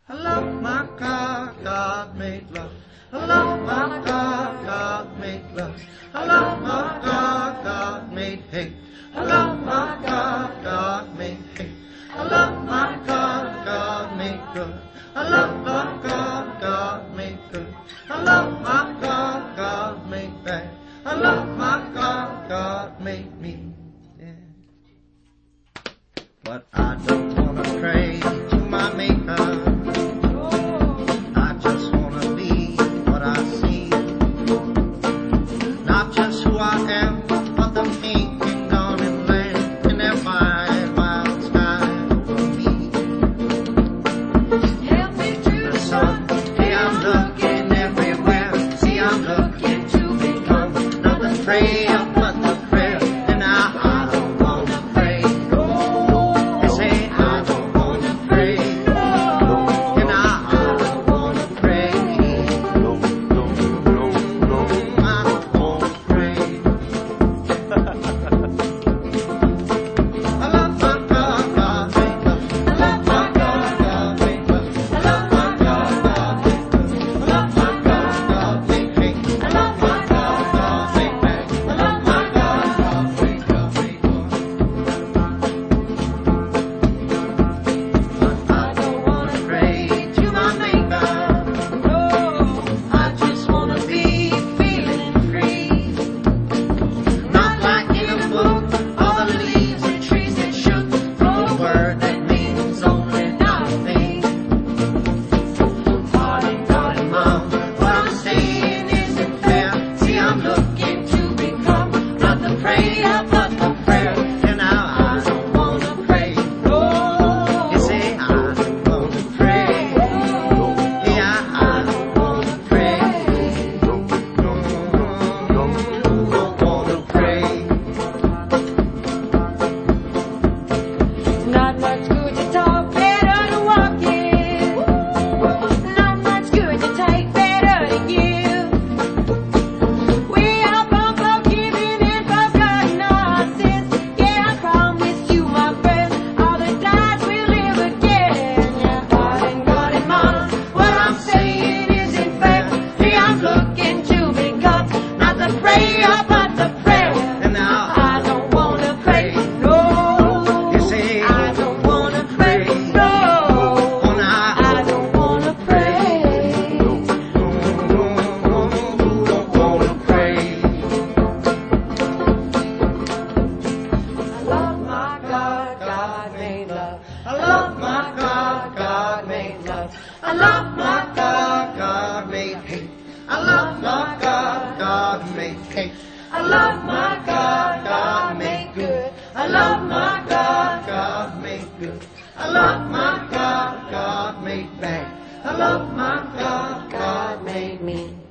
I love my God, God made love. I love my God, God made love. I love my God, God made hate. I love my God, God made hate. I love my God, God made good. I love my God, God made good. I love my God, God made bad. I love my God, God made me. Yeah. But I don't wanna pray to my Maker. I just wanna be what I see. Not just who I am, but the King, kingdom and land, in their wide, wild sky over me. Help me through the sun. Hey, I'm looking everywhere. See, I'm looking to become nothing prayer but the prayer. And now I don't wanna pray. They say I don't wanna pray. And now I don't wanna pray. I don't wanna pray. I love my God, God made love. I love my God, God made love. I love my God, God made love. I love my God, God made hate. I love my God, God made bad. I love my God, God made good, made good. But I don't wanna pray to my Maker. No, I just wanna be feeling free. Not like in a book, all the leaves and trees that shook for a word that means only nothing. Heart and God and mom, what I'm saying isn't fair. See, I'm looking to become not the prayer but the prayer. And now I don't wanna pray. You say I don't wanna pray. Yeah, I don't wanna pray. Don't wanna pray. Not much good to talk, better to walk in. Not much good to take, better to give. We are both forgiven and forgotten our sins. Yeah, I promise you, my friend, all the dies will live again. Yeah, heart and God and mom, what I'm saying isn't fair. See, I'm looking to become not the prayer but the prayer. And now I don't wanna pray, no. you say I don't wanna pray, no. oh, now I don't wanna pray. don't wanna pray. I love my God, God made love. I love my God, God made love. I love my God, God made hate. I love my God, God made hate. I love my God, God made good. I love my God, God made good. I love my God, God made bad. I love my God, God made me.